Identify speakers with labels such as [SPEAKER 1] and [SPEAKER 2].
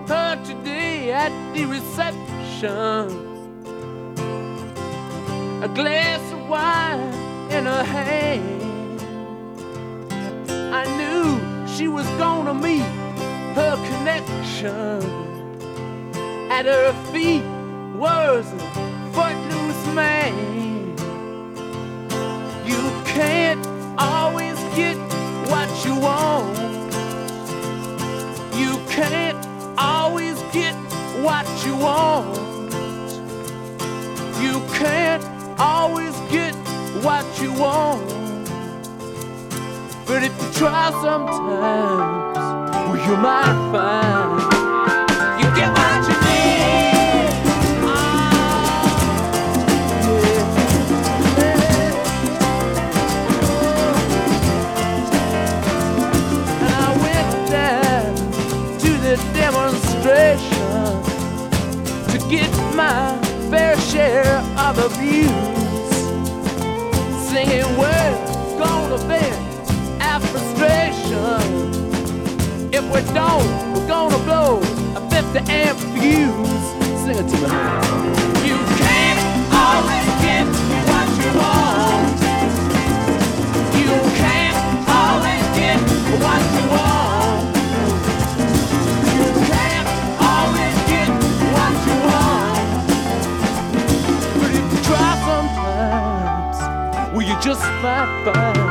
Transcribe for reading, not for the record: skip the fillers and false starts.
[SPEAKER 1] her today at the reception. A glass of wine in her hand. I knew she was gonna meet her connection. At her feet was a footloose man. You can't always get what you want. You can't always get what you want. You can't always get what you want. But if you try sometimes, well, you might find you get what you need. And I went down to the demonstration to get my fair share of abuse, singing we're gonna vent our frustration. If we don't, we're gonna blow a 50 amp fuse. Sing it to me. You can't always get what you want. You can't always get what you want. You can't always get what you want. But if you try sometimes, well, you just might find